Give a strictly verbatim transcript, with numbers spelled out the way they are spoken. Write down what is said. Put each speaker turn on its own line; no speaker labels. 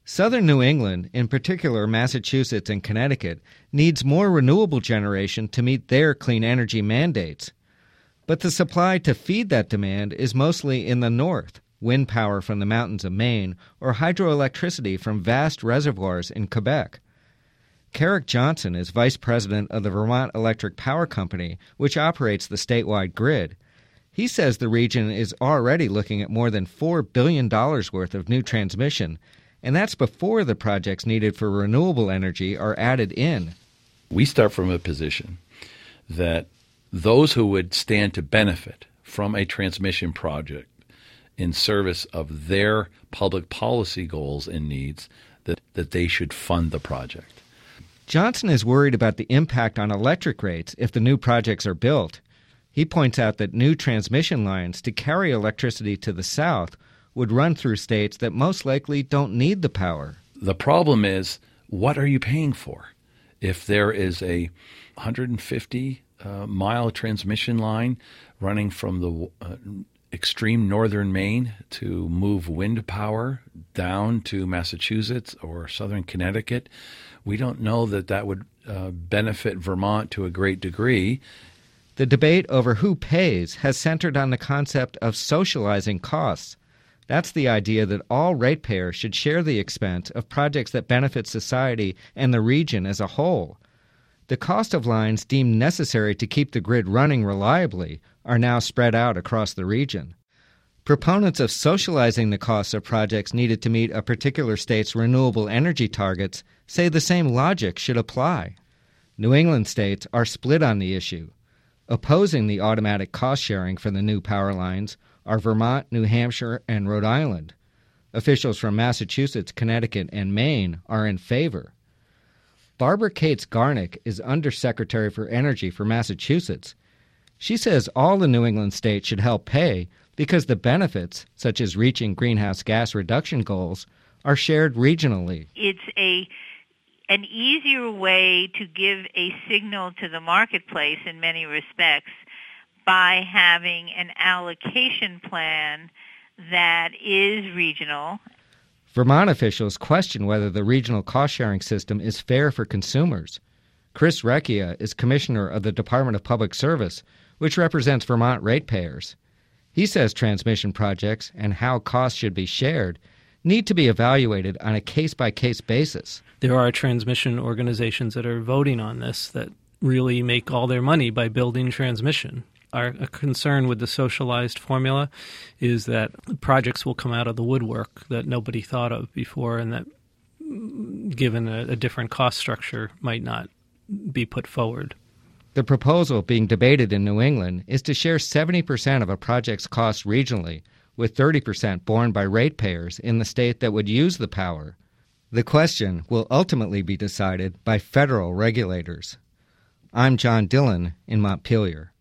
Southern New England, in particular Massachusetts and Connecticut, needs more renewable generation to meet their clean energy mandates. But the supply to feed that demand is mostly in the north, wind power from the mountains of Maine or hydroelectricity from vast reservoirs in Quebec. Carrick Johnson is vice president of the Vermont Electric Power Company, which operates the statewide grid. He says the region is already looking at more than four billion dollars worth of new transmission, and that's before the projects needed for renewable energy are added in.
We start from a position that those who would stand to benefit from a transmission project in service of their public policy goals and needs, that, that they should fund the project.
Johnson is worried about the impact on electric rates if the new projects are built. He points out that new transmission lines to carry electricity to the south would run through states that most likely don't need the power.
The problem is, what are you paying for? If there is a one hundred fifty uh, mile transmission line running from the uh, extreme northern Maine to move wind power down to Massachusetts or southern Connecticut, we don't know that that would uh, benefit Vermont to a great degree.
The debate over who pays has centered on the concept of socializing costs. That's the idea that all ratepayers should share the expense of projects that benefit society and the region as a whole. The cost of lines deemed necessary to keep the grid running reliably are now spread out across the region. Proponents of socializing the costs of projects needed to meet a particular state's renewable energy targets say the same logic should apply. New England states are split on the issue. Opposing the automatic cost sharing for the new power lines are Vermont, New Hampshire, and Rhode Island. Officials from Massachusetts, Connecticut, and Maine are in favor. Barbara Cates Garnick is Undersecretary for Energy for Massachusetts. She says all the New England states should help pay because the benefits, such as reaching greenhouse gas reduction goals, are shared regionally.
It's a an easier way to give a signal to the marketplace in many respects by having an allocation plan that is regional.
Vermont officials question whether the regional cost-sharing system is fair for consumers. Chris Recchia is commissioner of the Department of Public Service, which represents Vermont ratepayers. He says transmission projects and how costs should be shared need to be evaluated on a case-by-case basis.
There are transmission organizations that are voting on this that really make all their money by building transmission. Our concern with the socialized formula is that projects will come out of the woodwork that nobody thought of before and that, given a, a different cost structure, might not be put forward.
The proposal being debated in New England is to share seventy percent of a project's cost regionally, with thirty percent borne by ratepayers in the state that would use the power. The question will ultimately be decided by federal regulators. I'm John Dillon in Montpelier.